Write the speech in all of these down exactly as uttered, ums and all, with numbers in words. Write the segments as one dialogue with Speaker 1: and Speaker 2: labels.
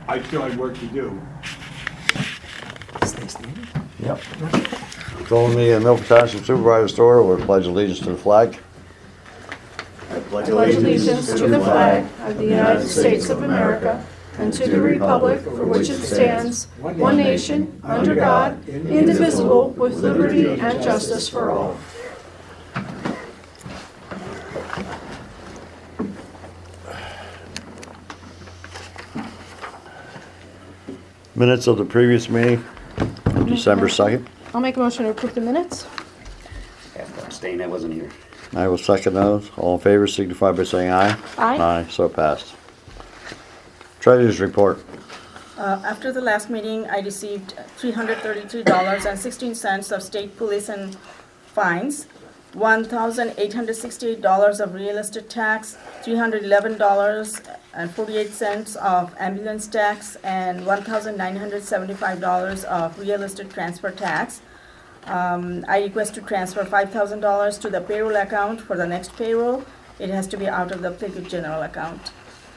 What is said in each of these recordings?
Speaker 1: I still had work to do.
Speaker 2: Yep. Calling the uh, Milford Township Supervisor Store, we'll pledge allegiance to the flag.
Speaker 1: I pledge
Speaker 3: pledge allegiance to the flag of the United States of America and to the republic for which it stands, one nation, under God, indivisible, with liberty and justice for all.
Speaker 2: Minutes of the previous meeting, December second.
Speaker 3: I'll make a motion to approve the minutes.
Speaker 4: I have to abstain, I wasn't here.
Speaker 2: I will second those. All in favor signify by saying aye.
Speaker 3: Aye.
Speaker 2: Aye, so passed. Treasurer's report.
Speaker 5: Uh, After the last meeting, I received three hundred thirty-three dollars and sixteen cents of state police and fines, one thousand eight hundred sixty-eight dollars of real estate tax, three hundred eleven dollars and forty-eight cents of ambulance tax, and one thousand nine hundred seventy-five dollars of real estate transfer tax. Um, I request to transfer five thousand dollars to the payroll account for the next payroll. It has to be out of the Pliget general account.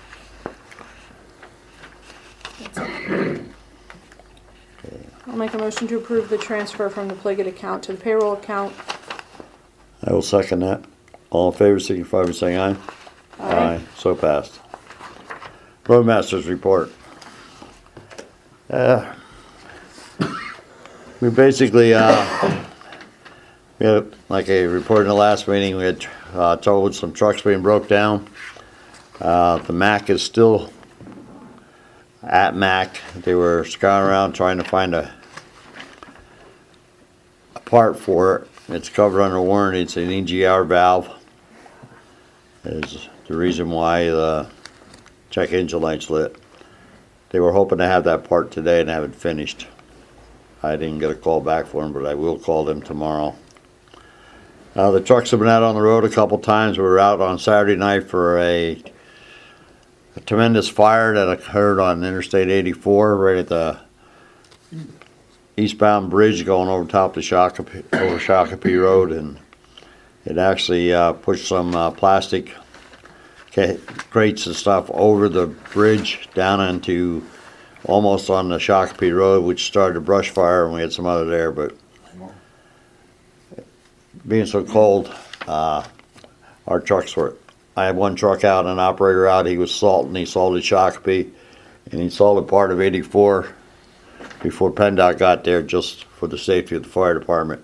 Speaker 3: I'll make a motion to approve the transfer from the Pliget account to the payroll account.
Speaker 2: I will second that. All in favor signify by saying aye.
Speaker 3: Aye.
Speaker 2: So passed. Roadmaster's report. Uh, we basically, uh, we had, like I reported in the last meeting, we had uh, told some trucks being broke down. Uh, the Mack is still at Mack. They were scouring around trying to find a, a part for it. It's covered under warranty. It's an E G R valve. Is the reason why the check engine light's lit. They were hoping to have that part today and have it finished. I didn't get a call back for them, but I will call them tomorrow. Uh, the trucks have been out on the road a couple times. We were out on Saturday night for a, a tremendous fire that occurred on Interstate eighty-four, right at the eastbound bridge going over top of Shakopee, over Shakopee Road, and it actually uh, pushed some uh, plastic crates and stuff over the bridge down into almost on the Shakopee Road, which started a brush fire, and we had some other there. But being so cold, uh, our trucks were. I had one truck out, an operator out. He was salting. He salted Shakopee, and he salted part of eighty-four before PennDOT got there, just for the safety of the fire department.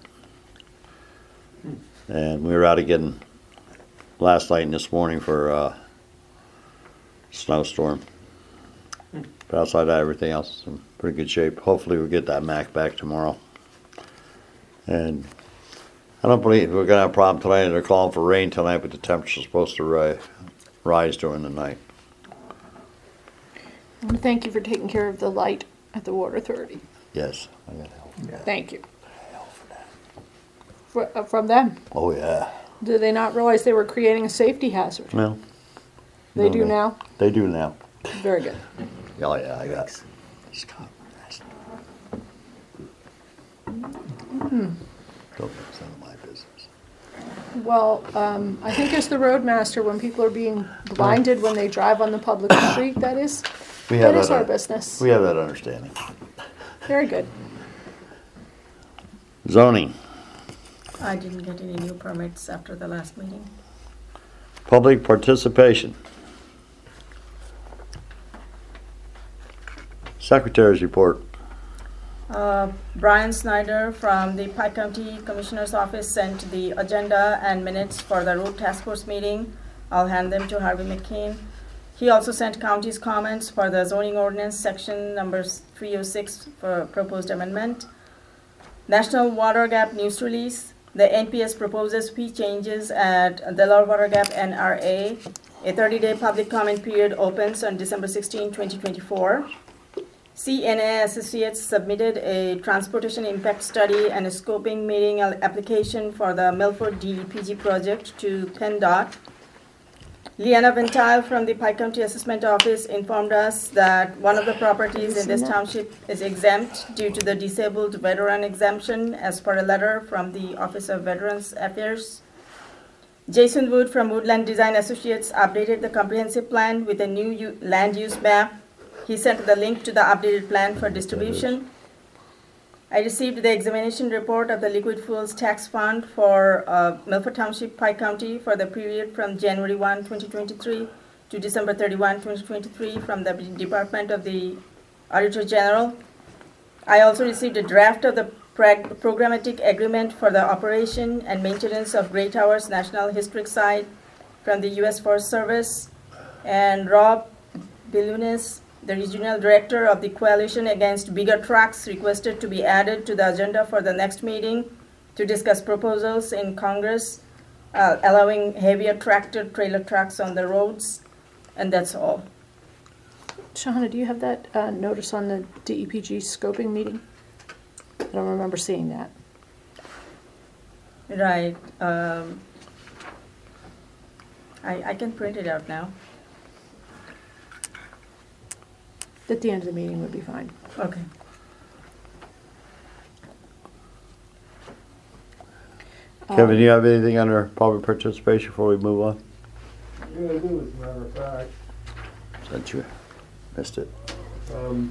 Speaker 2: And we were out again last night and this morning for uh, snowstorm. But outside of that, everything else is in pretty good shape. Hopefully we'll get that Mack back tomorrow. And I don't believe we're going to have a problem tonight. They're calling for rain tonight, but the temperature's supposed to ri- rise during the night.
Speaker 3: And thank you for taking care of the light at the Water Authority.
Speaker 2: Yes. I got help.
Speaker 3: Thank you. For, uh, from them.
Speaker 2: Oh, yeah.
Speaker 3: Did they not realize they were creating a safety hazard?
Speaker 2: Well,
Speaker 3: They
Speaker 2: no,
Speaker 3: do
Speaker 2: they-
Speaker 3: now?
Speaker 2: They do now.
Speaker 3: Very good.
Speaker 2: Oh, yeah, I got Scott.
Speaker 3: Hmm.
Speaker 2: Don't make none of my business.
Speaker 3: Well, um, I think as the roadmaster, when people are being blinded when they drive on the public street, that is,
Speaker 2: We
Speaker 3: that
Speaker 2: have
Speaker 3: is
Speaker 2: that,
Speaker 3: our
Speaker 2: uh,
Speaker 3: business.
Speaker 2: We have that understanding.
Speaker 3: Very good.
Speaker 2: Zoning.
Speaker 5: I didn't get any new permits after the last meeting.
Speaker 2: Public participation. Secretary's report.
Speaker 5: Uh, Brian Snyder from the Pike County Commissioner's Office sent the agenda and minutes for the road task force meeting. I'll hand them to Harvey McKean. He also sent county's comments for the zoning ordinance section number three oh six for proposed amendment. National Water Gap news release. The N P S proposes fee changes at Delaware Water Gap N R A. A thirty-day public comment period opens on December sixteenth, twenty twenty-four. C N A Associates submitted a transportation impact study and a scoping meeting application for the Milford D E P G project to PennDOT. Liana Ventile from the Pike County Assessment Office informed us that one of the properties in this township is exempt due to the disabled veteran exemption as per a letter from the Office of Veterans Affairs. Jason Wood from Woodland Design Associates updated the comprehensive plan with a new u- land use map He sent the link to the updated plan for distribution. I received the examination report of the liquid fuels tax fund for uh, Milford Township, Pike County for the period from January first, twenty twenty-three to December thirty-first, twenty twenty-three from the Department of the Auditor General. I also received a draft of the prag- programmatic agreement for the operation and maintenance of Gray Towers National Historic Site from the U S Forest Service. And Rob Bilunis, the Regional Director of the Coalition Against Bigger Trucks, requested to be added to the agenda for the next meeting to discuss proposals in Congress uh, allowing heavier tractor trailer trucks on the roads. And that's all.
Speaker 3: Shahana, do you have that uh, notice on the D E P G scoping meeting? I don't remember seeing that.
Speaker 5: Right. Um, I, I can print it out now.
Speaker 3: At the end of the meeting would be fine.
Speaker 5: Okay.
Speaker 2: Kevin, do you have anything under public participation before we move on?
Speaker 1: Yeah, I do, as a matter of fact.
Speaker 2: Since you missed it.
Speaker 1: Um,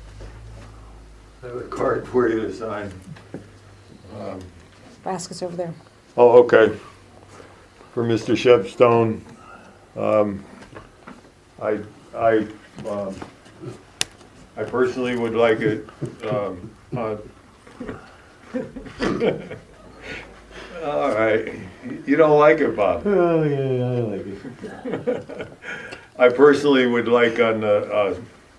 Speaker 1: I have a card for you to sign. Um,
Speaker 3: Basket's over there.
Speaker 1: Oh, okay. For Mister Shepstone, um, I, I, um, I personally would like it, um, on. All right, you don't like it, Bob? Oh, yeah, I like it. I personally would like on the, uh,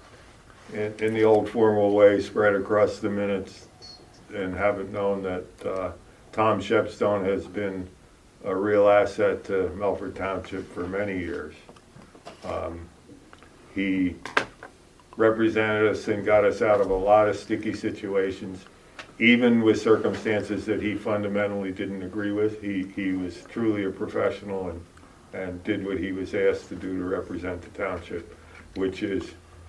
Speaker 1: in, in the old formal way, spread across the minutes and have it known that, uh, Tom Shepstone has been a real asset to Milford Township for many years. Um, he represented us and got us out of a lot of sticky situations, even with circumstances that he fundamentally didn't agree with. He, he was truly a professional and, and did what he was asked to do to represent the township, which is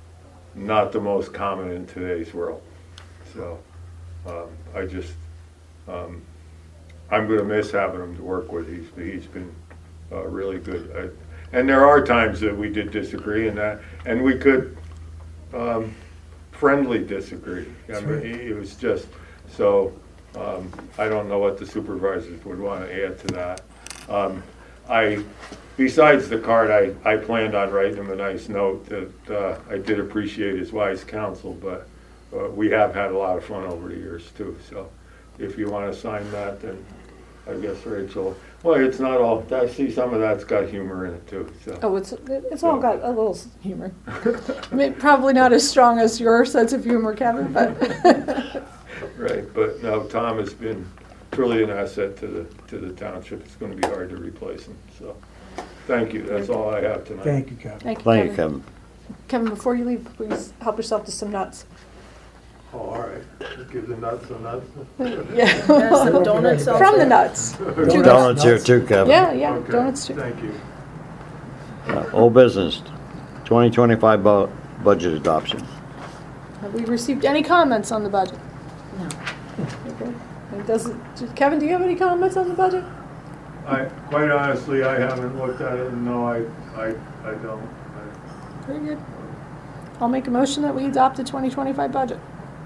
Speaker 1: not the most common in today's world. So um, I just, um, I'm going to miss having him to work with. He's, he's been uh, really good. I, and there are times that we did disagree, and that, and we could um, friendly disagree. I mean, he, it was just, so um, I don't know what the supervisors would want to add to that. Um, I, besides the card, I, I planned on writing him a nice note that uh, I did appreciate his wise counsel, but uh, we have had a lot of fun over the years too. So if you want to sign that, then I guess Rachel, well, it's not all, I see some of that's got humor in it too, so.
Speaker 3: Oh, it's it's all got a little humor. I mean, probably not as strong as your sense of humor, Kevin, but.
Speaker 1: Right, but no, Tom has been truly an asset to the, to the township. It's going to be hard to replace him, so. Thank you, that's all I have tonight.
Speaker 6: Thank you, Kevin.
Speaker 3: Thank you,
Speaker 2: Thank you,
Speaker 3: Kevin.
Speaker 2: Kevin.
Speaker 3: Kevin, before you leave, please help yourself to some nuts.
Speaker 1: Oh, all right, give the nuts a nuts.
Speaker 3: Yeah.
Speaker 5: There's some donuts also.
Speaker 3: From the nuts.
Speaker 6: Donuts.
Speaker 2: Donuts here too, Kevin.
Speaker 3: Yeah, yeah,
Speaker 1: Okay,
Speaker 3: donuts too.
Speaker 1: Thank you.
Speaker 2: Uh, Old business, twenty twenty-five bu- budget adoption.
Speaker 3: Have we received any comments on the budget?
Speaker 5: No.
Speaker 3: Okay. And doesn't, Kevin, do you have any comments on the budget?
Speaker 1: I, quite honestly, I haven't looked at it, and no, I, I, I don't.
Speaker 3: Very good. I'll make a motion that we adopt the twenty twenty-five budget.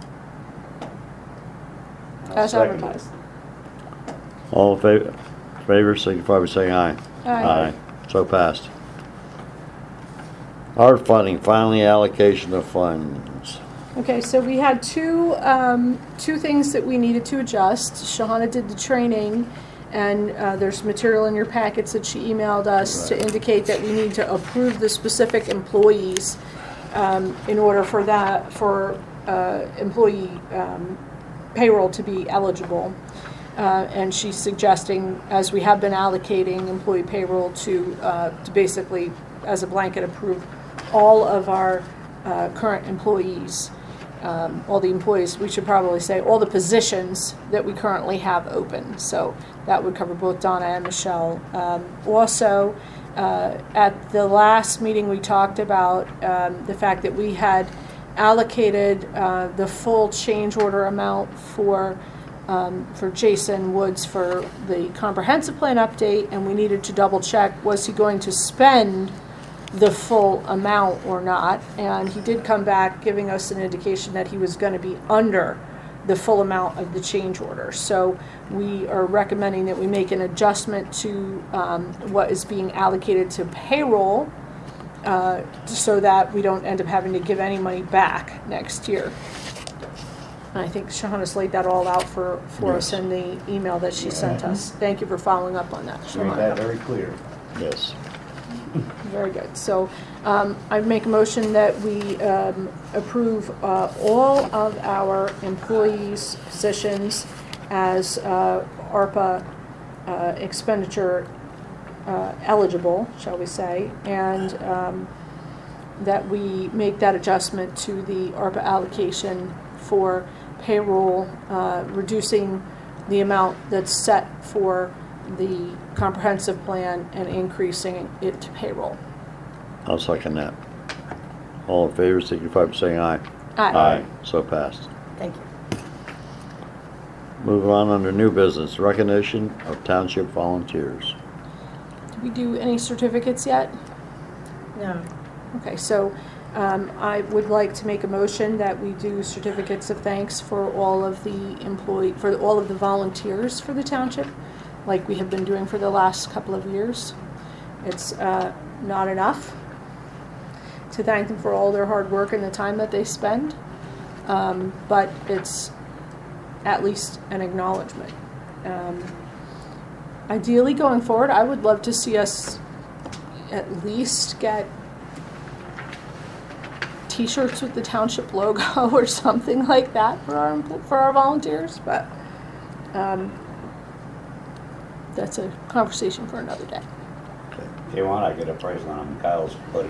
Speaker 3: As
Speaker 2: second.
Speaker 3: advertised.
Speaker 2: All in favor, favor, signify by saying aye.
Speaker 3: Aye.
Speaker 2: So passed. Art funding, finally allocation of funds.
Speaker 3: Okay, so we had two, um, two things that we needed to adjust. Shahana did the training, and uh, there's material in your packets that she emailed us to indicate that we need to approve the specific employees um, in order for that, for uh, employee um, payroll to be eligible. Uh, and she's suggesting, as we have been allocating employee payroll, to, uh, to basically, as a blanket, approve all of our uh, current employees. Um, all the employees, we should probably say all the positions that we currently have open. So that would cover both Donna and Michelle. Um, also, uh, at the last meeting, we talked about um, the fact that we had allocated uh, the full change order amount for um, for Jason Woods for the comprehensive plan update, and we needed to double check, was he going to spend the full amount or not. And he did come back giving us an indication that he was going to be under the full amount of the change order. So we are recommending that we make an adjustment to um, what is being allocated to payroll uh, so that we don't end up having to give any money back next year. And I think Shawna's laid that all out for, for us in the email that she sent us. Thank you for following up on that,
Speaker 4: Made
Speaker 3: Shawna.
Speaker 4: that very clear.
Speaker 2: Yes.
Speaker 3: Very good. So um, I make a motion that we um, approve uh, all of our employees' positions as uh, ARPA uh, expenditure uh, eligible, shall we say, and um, that we make that adjustment to the ARPA allocation for payroll, uh, reducing the amount that's set for the comprehensive plan and increasing it to payroll.
Speaker 2: I'll second that. All in favor, signify by saying aye.
Speaker 3: Aye.
Speaker 2: So passed.
Speaker 5: Thank you.
Speaker 2: Moving on under new business, recognition of township volunteers.
Speaker 3: Did we do any certificates yet?
Speaker 5: No.
Speaker 3: Okay, so um, I would like to make a motion that we do certificates of thanks for all of the employee, for all of the volunteers for the township, like we have been doing for the last couple of years. It's uh, not enough to thank them for all their hard work and the time that they spend, um, but it's at least an acknowledgement. Um, ideally, going forward, I would love to see us at least get T-shirts with the township logo or something like that for our for our volunteers, but um, that's a conversation for another day.
Speaker 4: If you want, I get a price on them. Kyle's buddy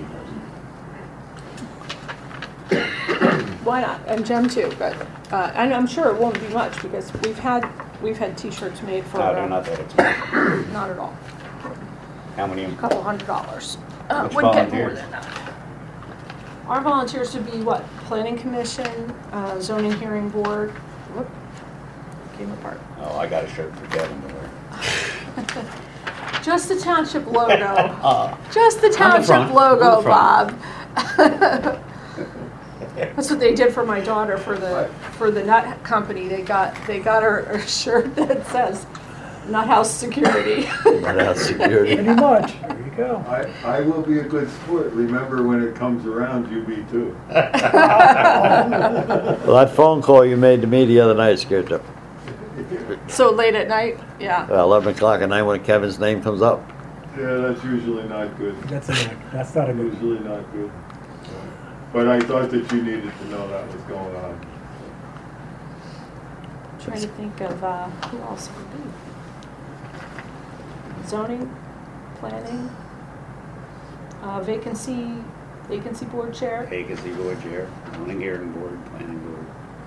Speaker 4: doesn't.
Speaker 3: Why not? And Jem too, but uh, and I'm sure it won't be much because we've had we've had T-shirts made for
Speaker 4: No, they're
Speaker 3: uh,
Speaker 4: not that expensive.
Speaker 3: not at all,
Speaker 4: How many?
Speaker 3: a couple hundred dollars. Uh,
Speaker 4: Which
Speaker 3: would get more
Speaker 4: volunteers?
Speaker 3: than that. Our volunteers would be what? Planning Commission, uh, Zoning Hearing Board. Whoop, came apart.
Speaker 4: Oh, I got a shirt for Kevin to wear.
Speaker 3: Just the township logo.
Speaker 4: Uh,
Speaker 3: Just the
Speaker 4: On the
Speaker 3: township
Speaker 4: front,
Speaker 3: logo,
Speaker 4: on the
Speaker 3: Bob.
Speaker 4: front.
Speaker 3: That's what they did for my daughter for the for the nut company. They got they got her a shirt that says Nut House Security.
Speaker 2: That's security.
Speaker 6: Pretty much. There you go.
Speaker 1: I, I will be a good sport. Remember, when it comes around, you be too.
Speaker 2: Well, that phone call you made to me the other night scared the,
Speaker 3: So late at night, yeah.
Speaker 2: uh, eleven o'clock at night when Kevin's name comes up.
Speaker 1: Yeah, that's usually not good.
Speaker 6: That's a, that's not a good.
Speaker 1: Usually not good. But I thought that you needed to know that was going on.
Speaker 3: Trying to think of uh, who else would be. Zoning, planning, uh, vacancy, vacancy board chair.
Speaker 4: Vacancy board chair, zoning hearing board, planning board.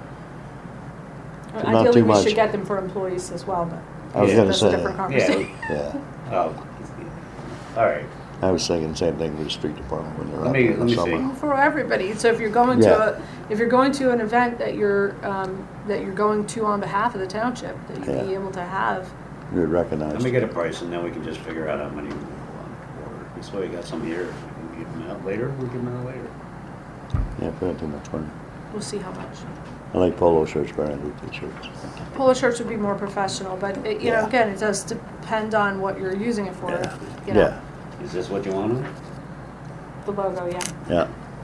Speaker 2: Not
Speaker 3: Ideally,
Speaker 2: too
Speaker 3: we
Speaker 2: much.
Speaker 3: should get them for employees as well, but
Speaker 2: I was
Speaker 4: Yeah.
Speaker 2: gonna
Speaker 3: that's a
Speaker 2: say,
Speaker 3: different
Speaker 2: that.
Speaker 3: conversation.
Speaker 2: Yeah,
Speaker 4: Oh, all right.
Speaker 2: I was thinking the same thing with the street department when they're
Speaker 4: Let
Speaker 2: up
Speaker 4: me-
Speaker 2: there
Speaker 4: let
Speaker 2: in
Speaker 4: me
Speaker 2: the
Speaker 4: see.
Speaker 2: summer.
Speaker 3: For everybody. So if you're going to
Speaker 2: Yeah.
Speaker 3: a, if you're going to an event that you're um, that you're going to on behalf of the township, that you'd be
Speaker 2: Yeah.
Speaker 3: able to have.
Speaker 2: You'd recognize.
Speaker 4: Let me get a price and then we can just figure out how many we want to order. This way we got some here. We can give them out later, we give them out later.
Speaker 2: Yeah, put too much money.
Speaker 3: We'll see how much.
Speaker 2: I like polo shirts better than t-shirts.
Speaker 3: Polo shirts would be more professional, but it, you know,
Speaker 2: Yeah.
Speaker 3: again, it does depend on what you're using it for.
Speaker 2: Yeah.
Speaker 3: You know,
Speaker 2: Yeah,
Speaker 4: Is this what you want?
Speaker 3: the logo, yeah,
Speaker 2: yeah.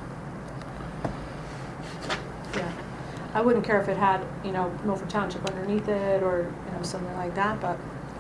Speaker 3: yeah. I wouldn't care if it had, you know, Milford Township underneath it or, you know, something like that, but.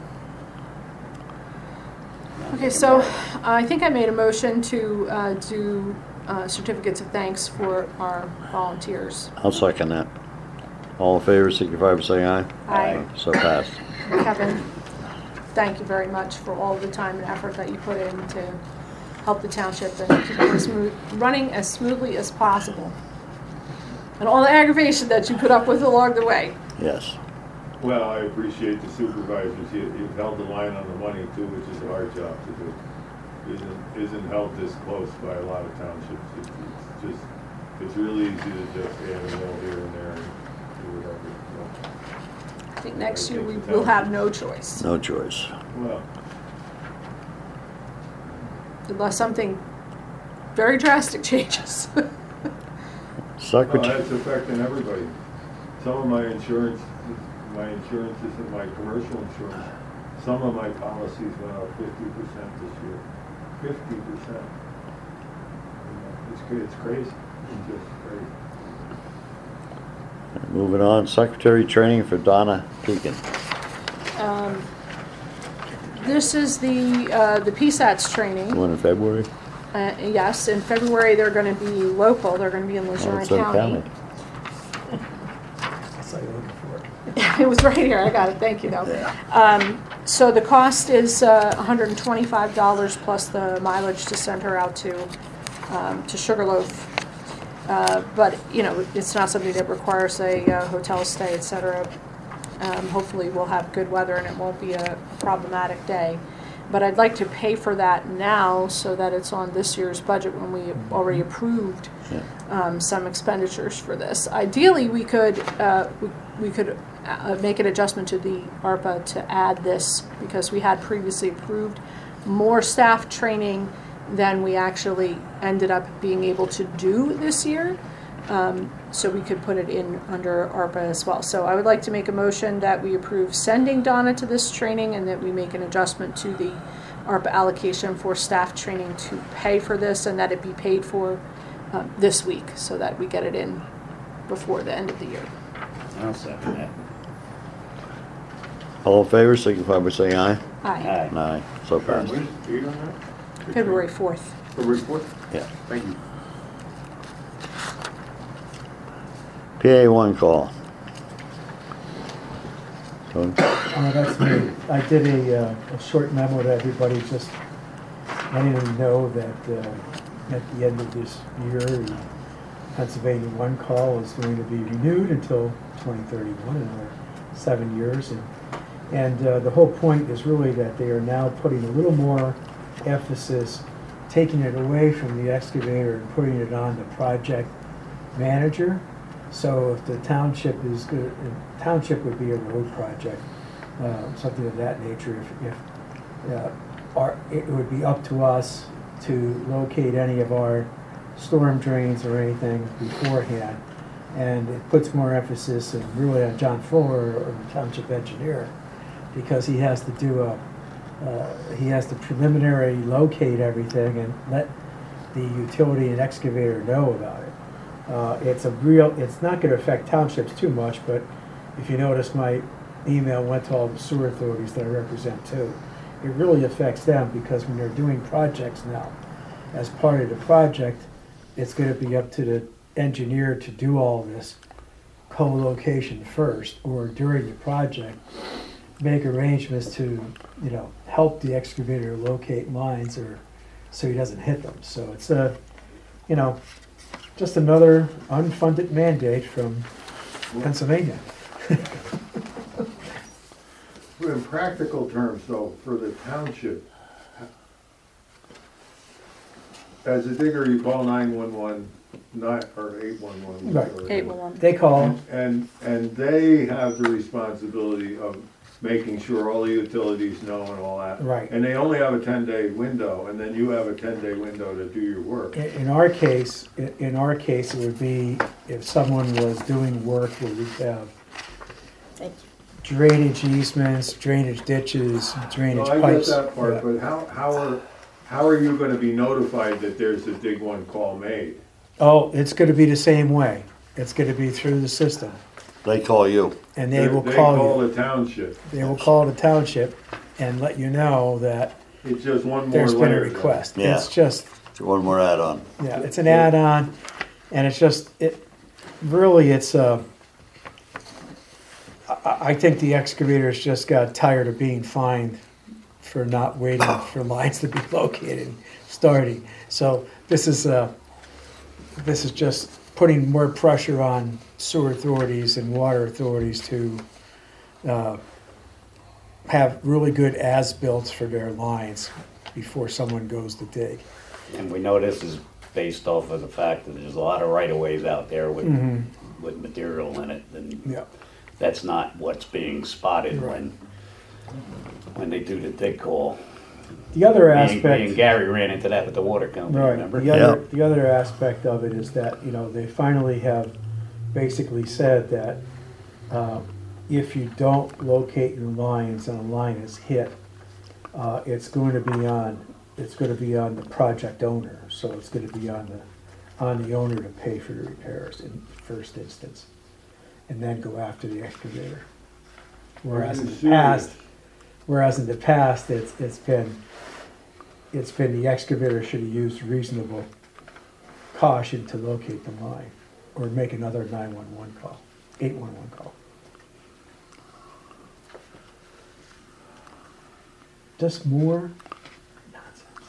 Speaker 3: Okay, so I think I made a motion to uh, do uh, certificates of thanks for our volunteers.
Speaker 2: I'll second that. All in favor, signify by saying aye.
Speaker 3: Aye.
Speaker 2: So passed.
Speaker 3: Kevin, thank you very much for all the time and effort that you put in to help the township and keep it smooth, running as smoothly as possible. And all the aggravation that you put up with along the way.
Speaker 2: Yes.
Speaker 1: Well, I appreciate the supervisors. You, you've held the line on the money too, which is our job to do. Isn't, isn't held this close by a lot of townships. It's, it's just, it's really easy to just add a little here and there and do whatever.
Speaker 3: I think next year we will have no choice.
Speaker 2: No choice.
Speaker 1: So, well,
Speaker 3: Unless something very drastic changes.
Speaker 1: Well,
Speaker 2: Secretary,
Speaker 1: that's affecting everybody. Some of my insurance, my insurance isn't my commercial insurance. Some of my policies went up fifty percent this year. Fifty percent. It's, cra- it's crazy. It's just crazy.
Speaker 2: moving on, secretary training for Donna Pekin.
Speaker 3: Um, This is the, uh, the P SATS training.
Speaker 2: One in February?
Speaker 3: Uh, yes, in February, they're gonna be local, they're gonna be in
Speaker 2: Oh,
Speaker 3: Luzerne
Speaker 2: it's in
Speaker 3: County.
Speaker 6: I saw you looking for it.
Speaker 3: It was right here, I got it, thank you though. Um, so the cost is, uh, one hundred twenty-five dollars plus the mileage to send her out to, um, to Sugarloaf. Uh, but, you know, it's not something that requires a, uh, hotel stay, et cetera. Um, hopefully we'll have good weather and it won't be a problematic day. But I'd like to pay for that now so that it's on this year's budget when we already approved
Speaker 2: Yeah.
Speaker 3: um, some expenditures for this. Ideally, we could, uh, we, we could uh, make an adjustment to the ARPA to add this because we had previously approved more staff training than we actually ended up being able to do this year. Um, so we could put it in under ARPA as well. So I would like to make a motion that we approve sending Donna to this training and that we make an adjustment to the ARPA allocation for staff training to pay for this and that it be paid for uh, this week so that we get it in before the end of the year.
Speaker 4: I'll second that.
Speaker 2: All in favor, signify by saying aye.
Speaker 3: Aye.
Speaker 4: Aye.
Speaker 2: Aye, so passed.
Speaker 1: When's the date on that?
Speaker 3: February fourth.
Speaker 1: February fourth?
Speaker 2: Yeah.
Speaker 1: Thank you.
Speaker 2: P A one call. Tony?
Speaker 6: Uh, that's me. I did a, uh, a short memo to everybody, just letting them know that uh, at the end of this year, the Pennsylvania One call is going to be renewed until twenty thirty-one, another seven years. And, and uh, the whole point is really that they are now putting a little more emphasis, taking it away from the excavator and putting it on the project manager. So if the township is good, the township would be a road project, uh, something of that nature. If, if uh, our, it would be up to us to locate any of our storm drains or anything beforehand. And it puts more emphasis and really on John Fuller, or the township engineer, because he has to do a, uh, he has to preliminary locate everything and let the utility and excavator know about it. Uh, it's a real, it's not gonna affect townships too much, but if you notice, my email went to all the sewer authorities that I represent too. It really affects them because when they're doing projects now, as part of the project, it's gonna be up to the engineer to do all this co-location first, or during the project, make arrangements to, you know, help the excavator locate lines or so he doesn't hit them. So it's a, you know, just another unfunded mandate from Pennsylvania.
Speaker 1: In practical terms, though, for the township, as a digger, you call nine one one, nine, or eight one one.
Speaker 6: Right.
Speaker 3: Eight one one.
Speaker 6: They call,
Speaker 1: And, and they have the responsibility of making sure all the utilities know and all that.
Speaker 6: Right.
Speaker 1: And they only have a ten-day window, and then you have a ten-day window to do your work.
Speaker 6: in in our case, in- in our case, it would be if someone was doing work where we have
Speaker 5: Thank you.
Speaker 6: drainage easements, drainage ditches, drainage
Speaker 1: No, I get
Speaker 6: pipes.
Speaker 1: that part,
Speaker 6: Yeah.
Speaker 1: but how, how are, how are you gonna be notified that there's a dig one call made?
Speaker 6: Oh, it's gonna be the same way. It's gonna be through the system,
Speaker 2: They call you.
Speaker 6: and they will
Speaker 1: They
Speaker 6: call
Speaker 1: call
Speaker 6: you.
Speaker 1: the township.
Speaker 6: They will call the township and let you know that
Speaker 1: It's just one more
Speaker 6: there's been a
Speaker 1: layer. then.
Speaker 6: request.
Speaker 2: Yeah.
Speaker 6: It's just,
Speaker 2: One more add-on.
Speaker 6: yeah, it's an add-on, and it's just, it, really, it's, uh, I, I think the excavators just got tired of being fined for not waiting for lines to be located, starting. So this is, uh, this is just putting more pressure on sewer authorities and water authorities to, uh, have really good as-built for their lines before someone goes to dig.
Speaker 4: And we know this is based off of the fact that there's a lot of right-of-ways out there with,
Speaker 6: Mhm.
Speaker 4: with material in it, and
Speaker 6: Yeah.
Speaker 4: that's not what's being spotted
Speaker 6: Right.
Speaker 4: when, when they do the dig call.
Speaker 6: The other
Speaker 4: Me and-
Speaker 6: aspect.
Speaker 4: Me and Gary ran into that with the water company,
Speaker 6: Right,
Speaker 4: remember?
Speaker 6: the other, the other aspect of it is that, you know, they finally have basically said that uh, if you don't locate your lines and a line is hit, uh, it's going to be on, it's gonna be on the project owner, so it's gonna be on the, on the owner to pay for the repairs in first instance, and then go after the excavator. Whereas in the past, whereas in the past, it's, it's been, it's been the excavator should have used reasonable caution to locate the line, or make another nine one one call, eight one one call. Just more nonsense.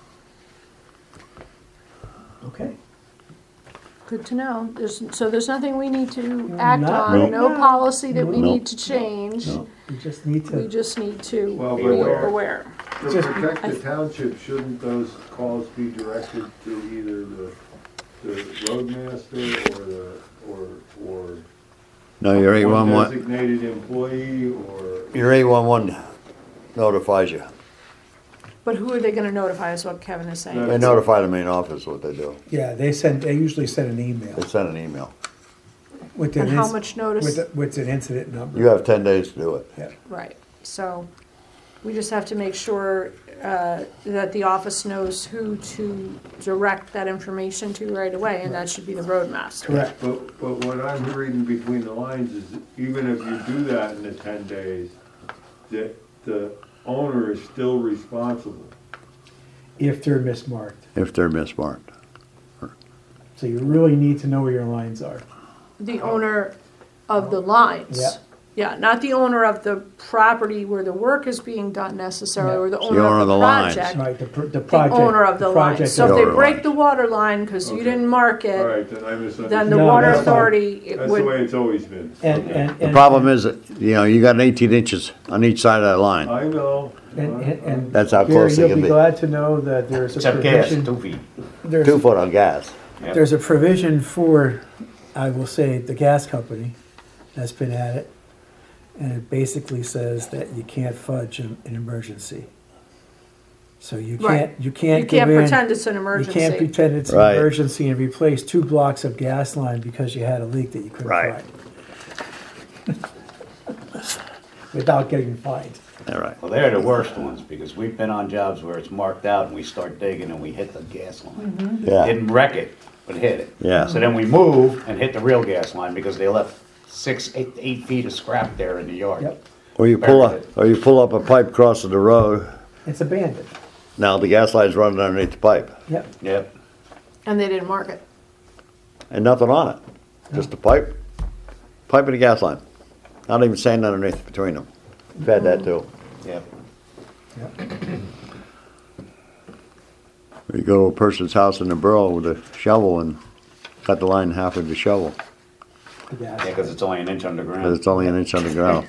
Speaker 6: Okay.
Speaker 3: Good to know. There's, so there's nothing we need to act
Speaker 6: Not
Speaker 3: on,
Speaker 6: right
Speaker 3: no
Speaker 6: now.
Speaker 3: policy that we
Speaker 2: No.
Speaker 3: need to change.
Speaker 6: No, we just need
Speaker 3: We
Speaker 6: to,
Speaker 3: just need to
Speaker 1: Well,
Speaker 3: be
Speaker 1: but-
Speaker 3: aware.
Speaker 1: To
Speaker 6: Just-
Speaker 1: protect the township, shouldn't those calls be directed to either the, the roadmaster or the, or, or
Speaker 2: No, your eight one
Speaker 1: one
Speaker 2: one,
Speaker 1: designated employee, or?
Speaker 2: your eight one one notifies you.
Speaker 3: But who are they gonna notify is what Kevin is saying.
Speaker 2: They notify the main office what they do.
Speaker 6: yeah, they send, they usually send an email
Speaker 2: They send an email.
Speaker 6: with an,
Speaker 3: And how
Speaker 6: inc-
Speaker 3: much notice?
Speaker 6: with, a- with an incident number.
Speaker 2: You have ten days to do it.
Speaker 6: Yeah.
Speaker 3: Right, so we just have to make sure uh, that the office knows who to direct that information to right away, and that should be the roadmaster.
Speaker 6: Correct.
Speaker 1: But, but what I'm reading between the lines is even if you do that in the ten days, that the owner is still responsible.
Speaker 6: If they're mismarked.
Speaker 2: If they're mismarked.
Speaker 6: So you really need to know where your lines are.
Speaker 3: The owner of the lines.
Speaker 6: Yeah.
Speaker 3: Yeah, not the owner of the property where the work is being done necessarily,
Speaker 6: Yeah.
Speaker 3: or the
Speaker 2: The
Speaker 3: owner
Speaker 2: owner
Speaker 3: of
Speaker 2: of
Speaker 3: the
Speaker 2: the lines.
Speaker 3: project.
Speaker 6: Right, the, pr- the
Speaker 3: The
Speaker 6: project.
Speaker 3: owner of the line.
Speaker 6: project
Speaker 3: So if
Speaker 2: The
Speaker 3: they
Speaker 2: owner
Speaker 3: break
Speaker 2: lines.
Speaker 3: the water line because you
Speaker 1: Okay.
Speaker 3: didn't mark
Speaker 1: All
Speaker 3: it,
Speaker 1: right, then I misunderstood.
Speaker 3: then the
Speaker 6: No,
Speaker 3: water
Speaker 6: that's fine.
Speaker 3: authority it
Speaker 1: That's the way
Speaker 3: would,
Speaker 1: it's always been.
Speaker 6: And, and,
Speaker 2: The
Speaker 6: and.
Speaker 2: problem is, that, you know, you got eighteen inches on each side of that line.
Speaker 1: I know.
Speaker 6: And, and, and
Speaker 2: That's how
Speaker 6: Gary,
Speaker 2: close they
Speaker 6: you'll
Speaker 2: can
Speaker 6: be
Speaker 2: be.
Speaker 6: glad to know that there's a
Speaker 4: Except gas,
Speaker 6: provision,
Speaker 4: two feet.
Speaker 6: there's,
Speaker 2: Two foot on gas.
Speaker 4: Yep.
Speaker 6: there's a provision for, I will say, the gas company that's been at it. And it basically says that you can't fudge an, an emergency. So you
Speaker 3: Right.
Speaker 6: can't, you can't
Speaker 3: you
Speaker 6: go
Speaker 3: can't
Speaker 6: in-
Speaker 3: pretend it's an
Speaker 6: You can't
Speaker 3: emergency.
Speaker 6: pretend it's an
Speaker 2: Right.
Speaker 6: emergency and replace two blocks of gas line because you had a leak that you couldn't
Speaker 2: Right.
Speaker 6: find. Without getting fined.
Speaker 2: All right.
Speaker 4: Well, they're the worst ones, because we've been on jobs where it's marked out and we start digging and we hit the gas line.
Speaker 2: Yeah.
Speaker 4: Didn't wreck it, but hit it.
Speaker 2: Yeah.
Speaker 4: So then we move and hit the real gas line because they left six, eight, eight feet of scrap there in the yard.
Speaker 6: Yep,
Speaker 2: Or you pull up, or you pull up a pipe crossing the road.
Speaker 6: it's abandoned.
Speaker 2: Now the gas line's running underneath the pipe
Speaker 6: Yep,
Speaker 4: Yep.
Speaker 3: And they didn't mark it.
Speaker 2: and nothing on it. Just a pipe, pipe and a gas line. Not even sand underneath between them. We've had that too.
Speaker 4: Yep.
Speaker 6: yep.
Speaker 2: You go to a person's house in the borough with a shovel and cut the line in half with the shovel,
Speaker 6: The gas.
Speaker 4: Yeah, because it's only an inch
Speaker 2: but
Speaker 4: underground.
Speaker 2: it's only an inch underground.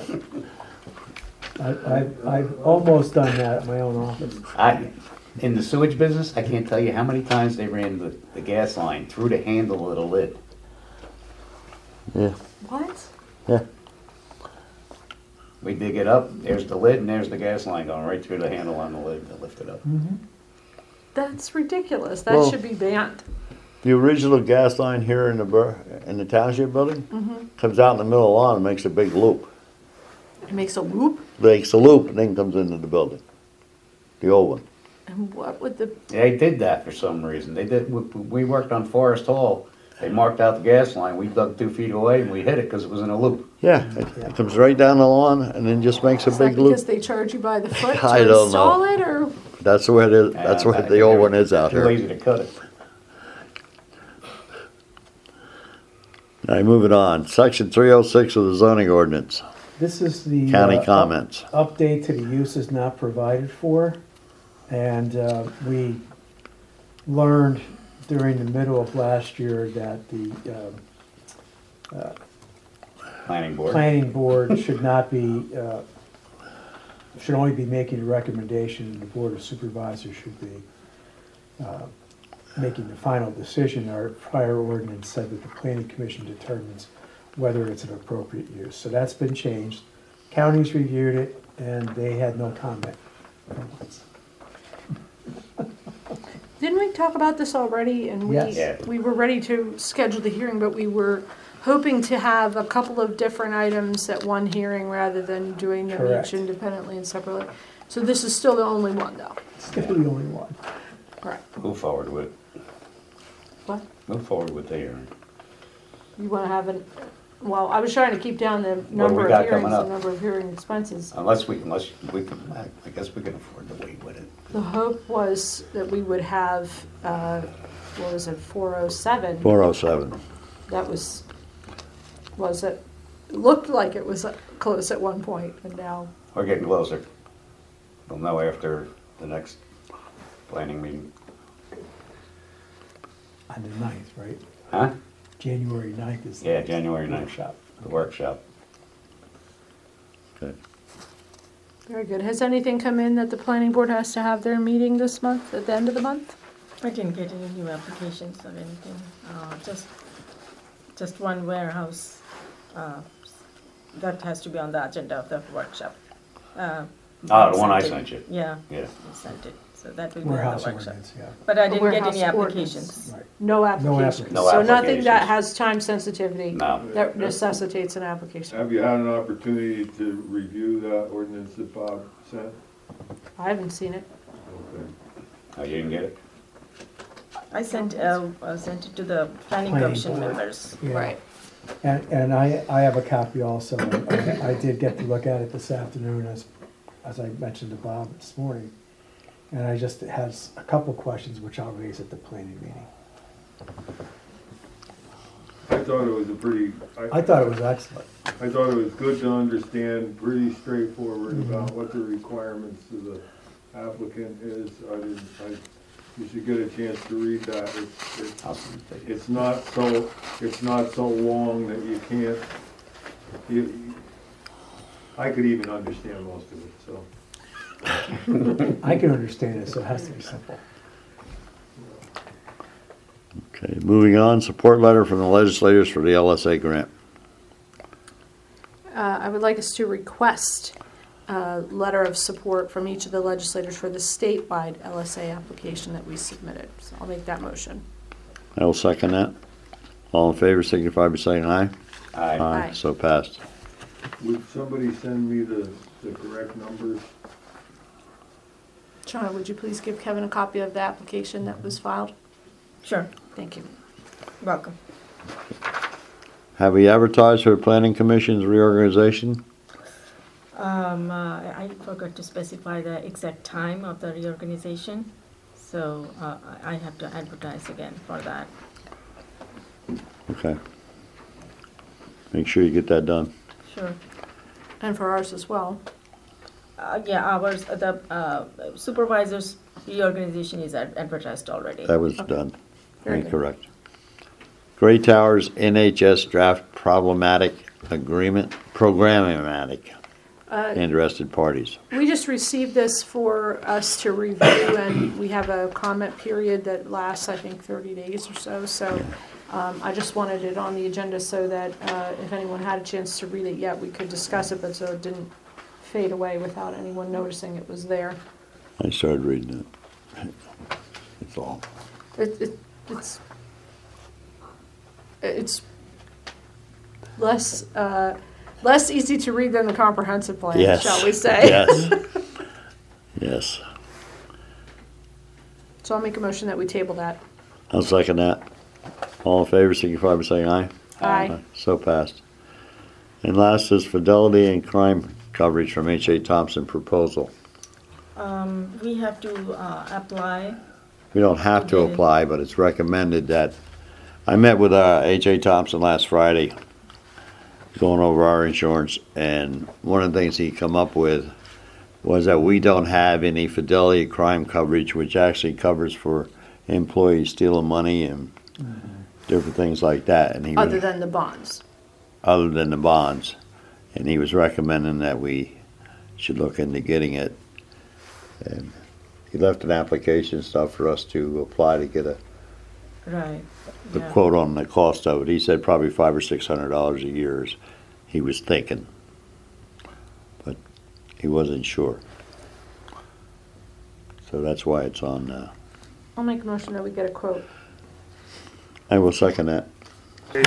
Speaker 6: I, I've, I've almost done that at my own office.
Speaker 4: I, in the sewage business, I can't tell you how many times they ran the, the gas line through the handle of the lid.
Speaker 2: Yeah,
Speaker 3: What?
Speaker 2: yeah.
Speaker 4: We dig it up, there's the lid and there's the gas line going right through the handle on the lid to lift it up.
Speaker 3: That's ridiculous. That
Speaker 2: Well-
Speaker 3: should be banned.
Speaker 2: The original gas line here in the bur, in the township building comes out in the middle of the lawn and makes a big loop.
Speaker 3: It makes a loop.
Speaker 2: Makes a loop and then comes into the building. The old one.
Speaker 3: And what would the,
Speaker 4: They did that for some reason. They did, we, we worked on Forest Hall. They marked out the gas line. We dug two feet away and we hit it because it was in a loop.
Speaker 2: Yeah, it, it comes right down the lawn and then just makes a
Speaker 3: is that
Speaker 2: big loop.
Speaker 3: because they charge you by the foot
Speaker 2: I
Speaker 3: to
Speaker 2: don't know.
Speaker 3: install it, or?
Speaker 2: That's where it is, that's
Speaker 4: And
Speaker 2: where
Speaker 4: I-
Speaker 2: the old one is out
Speaker 4: Too
Speaker 2: here.
Speaker 4: lazy to cut it.
Speaker 2: All right, moving on. Section three oh six of the zoning ordinance,
Speaker 6: This is the.
Speaker 2: county
Speaker 6: uh,
Speaker 2: comments.
Speaker 6: up- Update to the uses not provided for. And uh, we learned during the middle of last year that the um,
Speaker 4: Planning board.
Speaker 6: planning board should not be, uh, should only be making a recommendation, and the board of supervisors should be uh, making the final decision. Our prior ordinance said that the planning commission determines whether it's an appropriate use. So that's been changed. Counties reviewed it, and they had no comment
Speaker 3: Didn't we talk about this already? And we,
Speaker 6: Yes.
Speaker 4: Yeah.
Speaker 3: we were ready to schedule the hearing, but we were hoping to have a couple of different items at one hearing rather than doing them
Speaker 6: Correct.
Speaker 3: each independently and separately. So this is still the only one, though.
Speaker 6: Still the only one.
Speaker 3: Correct.
Speaker 4: Move forward with,
Speaker 3: What?
Speaker 4: move forward with the hearing.
Speaker 3: You want to have an, well, I was trying to keep down the
Speaker 4: we
Speaker 3: number of
Speaker 4: got
Speaker 3: hearings,
Speaker 4: coming
Speaker 3: the
Speaker 4: up?
Speaker 3: number of hearing expenses.
Speaker 4: Unless we, unless we can, I guess we can afford to wait with it.
Speaker 3: The hope was that we would have, uh, what was it, four oh seven?
Speaker 2: four oh seven.
Speaker 3: That was, was it, it looked like it was uh, close at one point, and now,
Speaker 4: We're getting closer. We'll know after the next planning meeting.
Speaker 6: On the ninth, right?
Speaker 4: Huh?
Speaker 6: January ninth is. the
Speaker 4: Yeah,
Speaker 6: next
Speaker 4: January ninth.
Speaker 6: workshop.
Speaker 4: The workshop.
Speaker 2: Okay.
Speaker 3: very good. Has anything come in that the planning board has to have their meeting this month, at the end of the month?
Speaker 5: I didn't get any new applications or anything, uh, just, just one warehouse, uh, that has to be on the agenda of the workshop. Uh,
Speaker 4: Ah, the one I
Speaker 5: it.
Speaker 4: sent you.
Speaker 5: Yeah,
Speaker 4: Yeah.
Speaker 5: I sent it, so that will be on the
Speaker 6: Warehouse
Speaker 5: workshop.
Speaker 6: ordinance, yeah.
Speaker 5: But I didn't get
Speaker 3: Warehouse
Speaker 5: any
Speaker 3: ordinance.
Speaker 5: applications.
Speaker 6: Right.
Speaker 3: No applications.
Speaker 6: applications.
Speaker 4: No
Speaker 3: So nothing that
Speaker 4: applications.
Speaker 3: has time sensitivity
Speaker 4: No.
Speaker 3: that necessitates an application.
Speaker 1: Have you had an opportunity to review that ordinance that Bob sent?
Speaker 3: I haven't seen it.
Speaker 1: Okay.
Speaker 4: Oh, you didn't get it?
Speaker 5: I sent, uh, I sent it to the planning
Speaker 6: Planning
Speaker 5: commission
Speaker 6: board.
Speaker 5: members.
Speaker 6: Yeah. And, and I, I have a copy also. I, I did get to look at it this afternoon, as, as I mentioned to Bob this morning. And I just has a couple questions which I'll raise at the planning meeting.
Speaker 1: I thought it was a pretty,
Speaker 6: I thought it was excellent.
Speaker 1: I thought it was good to understand, pretty straightforward
Speaker 6: Mhm.
Speaker 1: about what the requirements of the applicant is. I didn't, I, you should get a chance to read that. It's, it's,
Speaker 4: I'll send it to you.
Speaker 1: it's not so, it's not so long that you can't, you, I could even understand most of it, so.
Speaker 6: I can understand it, so it has to be simple.
Speaker 2: Okay, moving on, support letter from the legislators for the L S A grant.
Speaker 3: Uh, I would like us to request a letter of support from each of the legislators for the statewide L S A application that we submitted. So I'll make that motion.
Speaker 2: I will second that. All in favor signify by saying aye.
Speaker 4: Aye.
Speaker 3: Aye.
Speaker 2: So passed.
Speaker 1: Would somebody send me the, the correct numbers?
Speaker 3: Shauna, would you please give Kevin a copy of the application that was filed?
Speaker 5: Sure,
Speaker 3: Thank you.
Speaker 5: welcome.
Speaker 2: Have we advertised for the planning commission's reorganization?
Speaker 5: Um, uh, I forgot to specify the exact time of the reorganization, so, uh, I I have to advertise again for that.
Speaker 2: Okay. Make sure you get that done.
Speaker 5: Sure.
Speaker 3: And for ours as well.
Speaker 5: Uh, yeah, ours, uh, the, uh, supervisor's reorganization is ad- advertised already.
Speaker 2: That was
Speaker 3: Okay.
Speaker 2: done.
Speaker 3: Very good.
Speaker 2: Incorrect. Gray Towers N H S draft problematic agreement, programmatic,
Speaker 3: Uh,
Speaker 2: interested parties.
Speaker 3: We just received this for us to review, and we have a comment period that lasts, I think, thirty days or so. So um, I just wanted it on the agenda so that uh, if anyone had a chance to read it yet, we could discuss it, but so it didn't fade away without anyone noticing it was there.
Speaker 2: I started reading it. That's all.
Speaker 3: It, it, it's, it's less, uh, less easy to read than the comprehensive plan,
Speaker 2: Yes.
Speaker 3: shall we say?
Speaker 2: Yes. Yes.
Speaker 3: So I'll make a motion that we table that.
Speaker 2: I'll second that. All in favor, signify by saying aye.
Speaker 3: Aye.
Speaker 2: So passed. And last is fidelity and crime coverage from H A Thompson proposal.
Speaker 5: Um, we have to, uh, apply.
Speaker 2: We don't have to
Speaker 5: Okay.
Speaker 2: apply, but it's recommended that, I met with uh, H A Thompson last Friday, going over our insurance, and one of the things he come up with was that we don't have any fidelity crime coverage, which actually covers for employees stealing money and different things like that. And he
Speaker 3: Other
Speaker 2: was-
Speaker 3: than the bonds.
Speaker 2: other than the bonds. And he was recommending that we should look into getting it. And he left an application stuff for us to apply to get a,
Speaker 5: Right.
Speaker 2: the
Speaker 5: yeah.
Speaker 2: quote on the cost of it. He said probably five or six hundred dollars a year is he was thinking. But he wasn't sure. so that's why it's on, uh,
Speaker 3: I'll make a motion that we get a quote.
Speaker 2: I will second that.